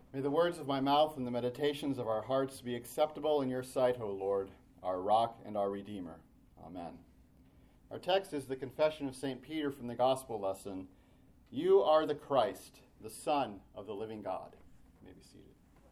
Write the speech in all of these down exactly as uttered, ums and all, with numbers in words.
May the words of my mouth and the meditations of our hearts be acceptable in your sight, O Lord, our rock and our redeemer. Amen. Our text is the confession of Saint Peter from the gospel lesson. You are the Christ, the Son of the living God. You may be seated.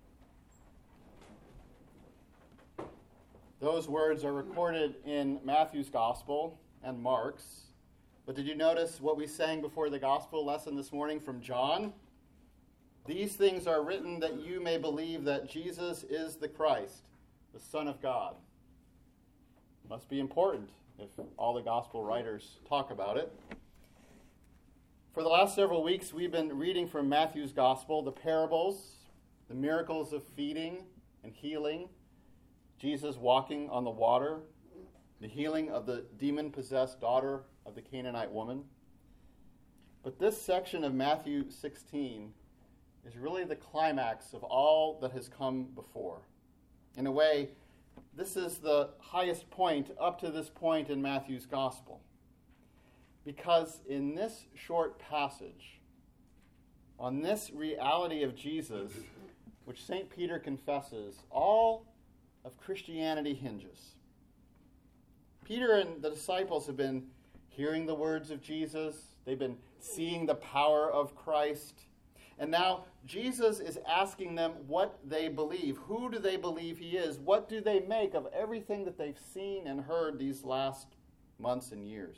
Those words are recorded in Matthew's gospel and Mark's. But did you notice what we sang before the gospel lesson this morning from John? These things are written that you may believe that Jesus is the Christ, the Son of God. Must be important if all the gospel writers talk about it. For the last several weeks, we've been reading from Matthew's gospel the parables, the miracles of feeding and healing, Jesus walking on the water, the healing of the demon-possessed daughter of the Canaanite woman. But this section of Matthew sixteen is really the climax of all that has come before. In a way, this is the highest point up to this point in Matthew's gospel. Because in this short passage, on this reality of Jesus, which Saint Peter confesses, all of Christianity hinges. Peter and the disciples have been hearing the words of Jesus. They've been seeing the power of Christ. And now Jesus is asking them what they believe. Who do they believe he is? What do they make of everything that they've seen and heard these last months and years?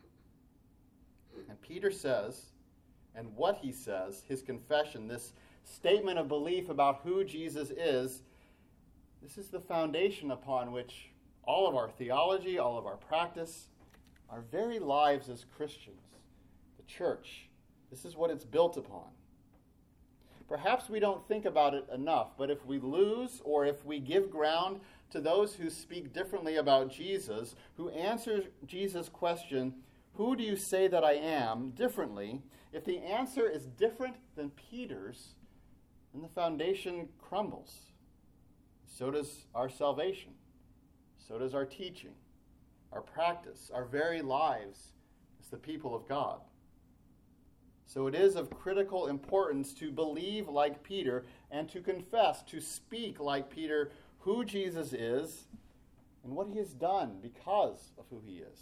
And Peter says, and what he says, his confession, this statement of belief about who Jesus is, this is the foundation upon which all of our theology, all of our practice, our very lives as Christians, the church, this is what it's built upon. Perhaps we don't think about it enough, but if we lose or if we give ground to those who speak differently about Jesus, who answer Jesus' question, who do you say that I am, differently, if the answer is different than Peter's, then the foundation crumbles. So does our salvation. So does our teaching, our practice, our very lives as the people of God. So it is of critical importance to believe like Peter and to confess, to speak like Peter, who Jesus is and what he has done because of who he is.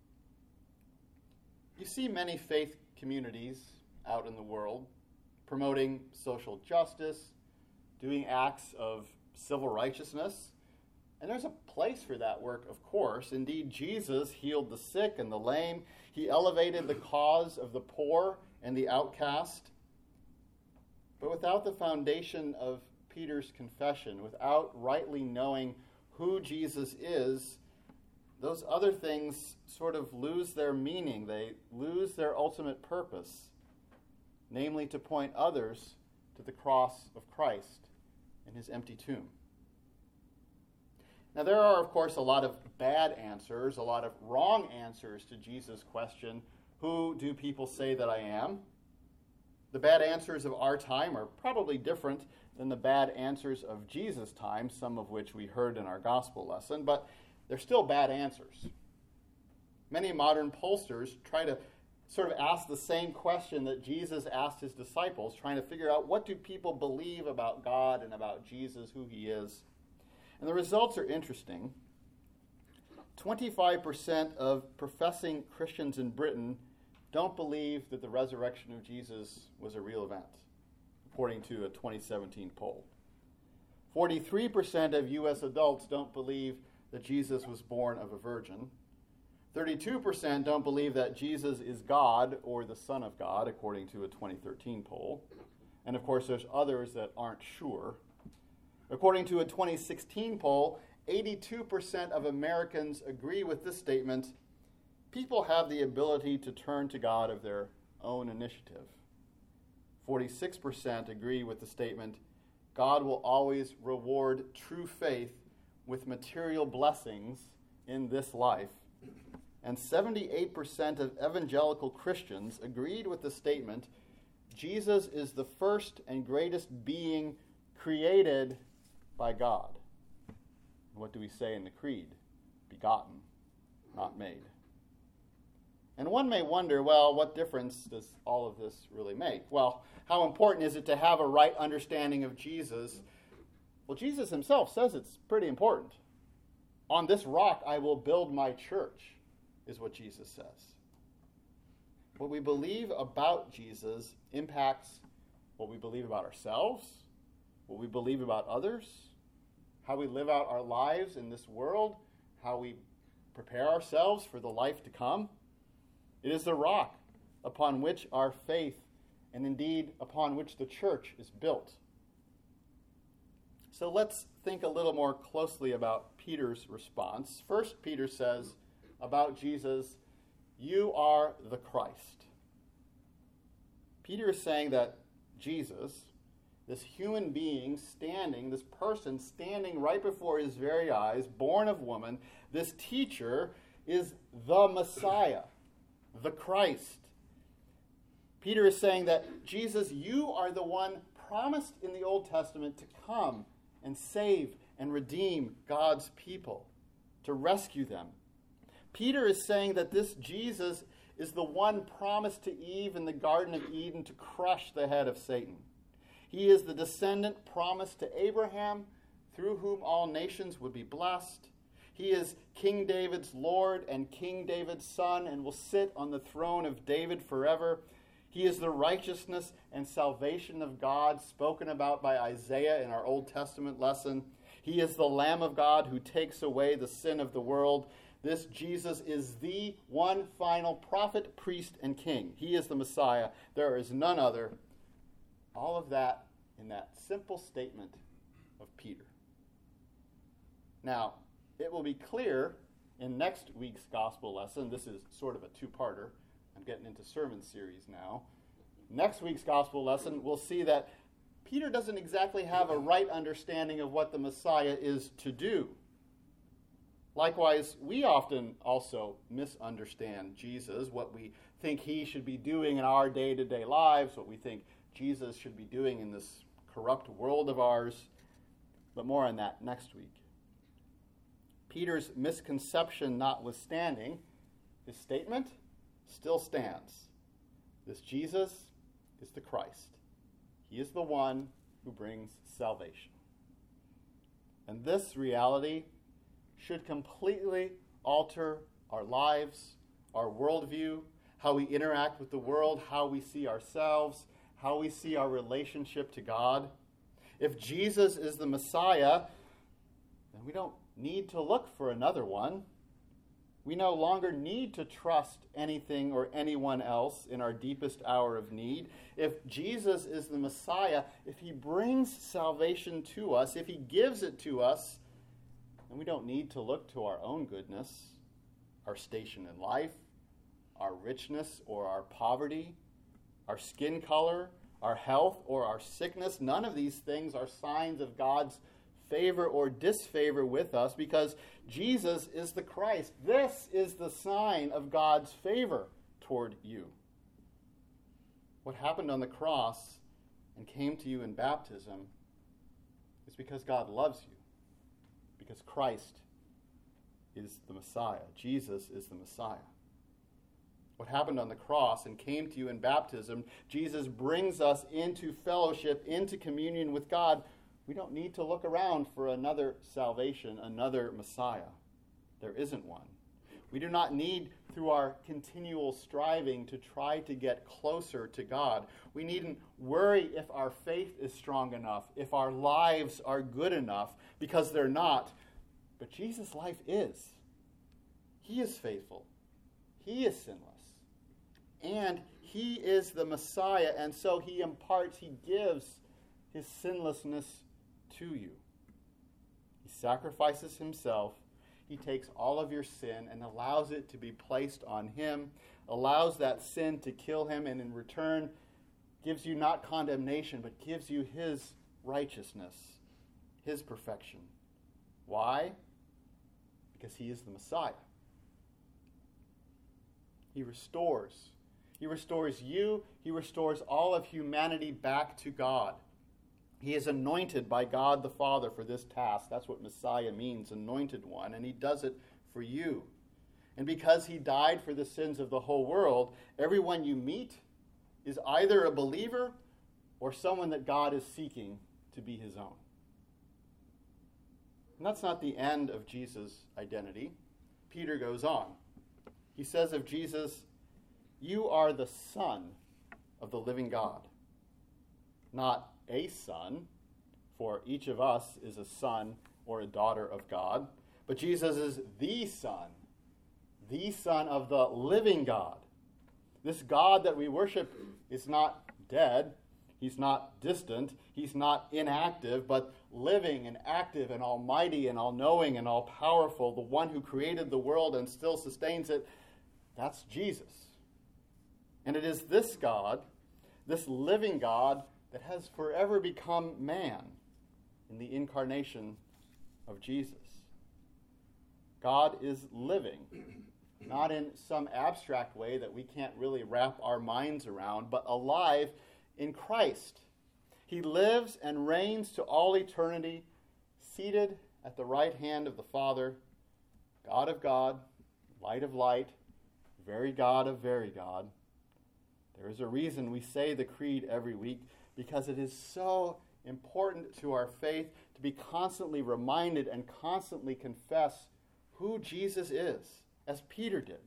You see many faith communities out in the world promoting social justice, doing acts of civil righteousness, and there's a place for that work, of course. Indeed, Jesus healed the sick and the lame. He elevated the cause of the poor and the outcast. But without the foundation of Peter's confession, without rightly knowing who Jesus is, those other things sort of lose their meaning. They lose their ultimate purpose, namely to point others to the cross of Christ and his empty tomb. Now, there are, of course, a lot of bad answers, a lot of wrong answers to Jesus' question, who do people say that I am? The bad answers of our time are probably different than the bad answers of Jesus' time, some of which we heard in our gospel lesson, but they're still bad answers. Many modern pollsters try to sort of ask the same question that Jesus asked his disciples, trying to figure out what do people believe about God and about Jesus, who he is. And the results are interesting. twenty-five percent of professing Christians in Britain don't believe that the resurrection of Jesus was a real event, according to a twenty seventeen poll. forty-three percent of U S adults don't believe that Jesus was born of a virgin. thirty-two percent don't believe that Jesus is God or the Son of God, according to a twenty thirteen poll. And of course, there's others that aren't sure. According to a twenty sixteen poll, eighty-two percent of Americans agree with this statement: people have the ability to turn to God of their own initiative. forty-six percent agree with the statement, God will always reward true faith with material blessings in this life. And seventy-eight percent of evangelical Christians agreed with the statement, Jesus is the first and greatest being created by God. What do we say in the creed? Begotten, not made. And one may wonder, well, what difference does all of this really make? Well, how important is it to have a right understanding of Jesus? Well, Jesus himself says it's pretty important. On this rock I will build my church, is what Jesus says. What we believe about Jesus impacts what we believe about ourselves, what we believe about others, how we live out our lives in this world, how we prepare ourselves for the life to come. It is the rock upon which our faith, and indeed upon which the church is built. So let's think a little more closely about Peter's response. First, Peter says about Jesus, "You are the Christ." Peter is saying that Jesus, this human being standing, this person standing right before his very eyes, born of woman, this teacher is the Messiah, the Christ. Peter is saying that, Jesus, you are the one promised in the Old Testament to come and save and redeem God's people, to rescue them. Peter is saying that this Jesus is the one promised to Eve in the Garden of Eden to crush the head of Satan. He is the descendant promised to Abraham, through whom all nations would be blessed. He is King David's Lord and King David's son, and will sit on the throne of David forever. He is the righteousness and salvation of God spoken about by Isaiah in our Old Testament lesson. He is the Lamb of God who takes away the sin of the world. This Jesus is the one final prophet, priest, and king. He is the Messiah. There is none other. All of that in that simple statement of Peter. Now, it will be clear in next week's gospel lesson. This is sort of a two-parter. I'm getting into sermon series now. Next week's gospel lesson, we'll see that Peter doesn't exactly have a right understanding of what the Messiah is to do. Likewise, we often also misunderstand Jesus, what we think he should be doing in our day-to-day lives, what we think Jesus should be doing in this corrupt world of ours. But more on that next week. Peter's misconception notwithstanding, his statement still stands. This Jesus is the Christ. He is the one who brings salvation. And this reality should completely alter our lives, our worldview, how we interact with the world, how we see ourselves, how we see our relationship to God. If Jesus is the Messiah, then we don't need to look for another one. We no longer need to trust anything or anyone else in our deepest hour of need. If Jesus is the Messiah, if he brings salvation to us, if he gives it to us, then we don't need to look to our own goodness, our station in life, our richness or our poverty, our skin color, our health or our sickness. None of these things are signs of God's favor or disfavor with us, because Jesus is the Christ. This is the sign of God's favor toward you. What happened on the cross and came to you in baptism is because God loves you, because Christ is the Messiah. Jesus is the Messiah. What happened on the cross and came to you in baptism, Jesus brings us into fellowship, into communion with God. We don't need to look around for another salvation, another Messiah. There isn't one. We do not need, through our continual striving, to try to get closer to God. We needn't worry if our faith is strong enough, if our lives are good enough, because they're not. But Jesus' life is. He is faithful. He is sinless. And he is the Messiah, and so he imparts, he gives his sinlessness to you. He sacrifices himself. He takes all of your sin and allows it to be placed on him, allows that sin to kill him, and in return gives you not condemnation, but gives you his righteousness, his perfection. Why? Because he is the Messiah. He restores. He restores you. He restores all of humanity back to God. He is anointed by God the Father for this task. That's what Messiah means, anointed one, and he does it for you. And because he died for the sins of the whole world, everyone you meet is either a believer or someone that God is seeking to be his own. And that's not the end of Jesus' identity. Peter goes on. He says of Jesus, "You are the Son of the living God." Not a son, for each of us is a son or a daughter of God, but Jesus is the Son, the Son of the living God. This God that we worship is not dead. He's not distant. He's not inactive, but living and active and almighty and all-knowing and all-powerful, the one who created the world and still sustains it. That's Jesus. And it is this God, this living God, that has forever become man in the incarnation of Jesus. God is living, not in some abstract way that we can't really wrap our minds around, but alive in Christ. He lives and reigns to all eternity, seated at the right hand of the Father, God of God, light of light, very God of very God. There is a reason we say the creed every week, because it is so important to our faith to be constantly reminded and constantly confess who Jesus is, as Peter did.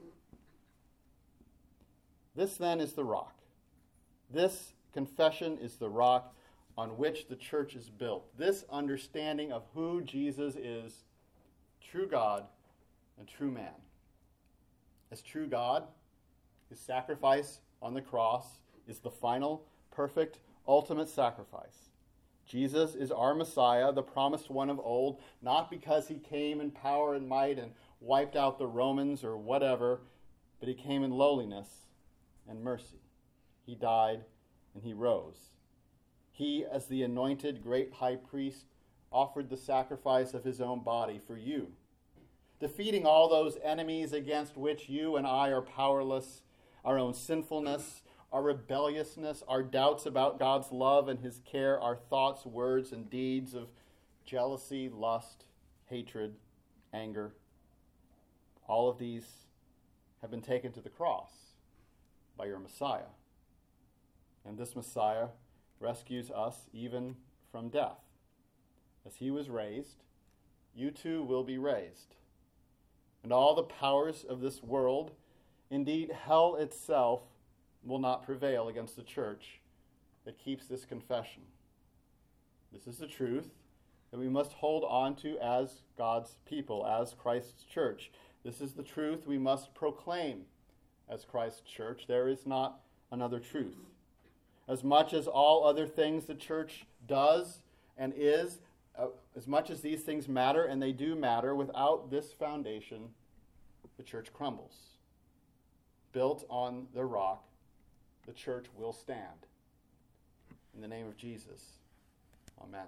This then is the rock. This confession is the rock on which the church is built. This understanding of who Jesus is, true God and true man. As true God, his sacrifice on the cross is the final, perfect, ultimate sacrifice. Jesus is our Messiah, the promised one of old, not because he came in power and might and wiped out the Romans or whatever, but he came in lowliness and mercy. He died and he rose. He, as the anointed great high priest, offered the sacrifice of his own body for you, defeating all those enemies against which you and I are powerless, our own sinfulness, our rebelliousness, our doubts about God's love and his care, our thoughts, words, and deeds of jealousy, lust, hatred, anger. All of these have been taken to the cross by your Messiah. And this Messiah rescues us even from death. As he was raised, you too will be raised. And all the powers of this world, indeed hell itself, will not prevail against the church that keeps this confession. This is the truth that we must hold on to as God's people, as Christ's church. This is the truth we must proclaim as Christ's church. There is not another truth. As much as all other things the church does and is, uh, as much as these things matter, and they do matter, without this foundation, the church crumbles. Built on the rock, the church will stand. In the name of Jesus, amen.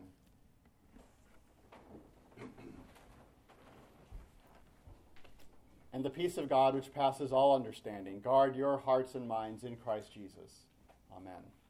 And the peace of God, which passes all understanding, guard your hearts and minds in Christ Jesus. Amen.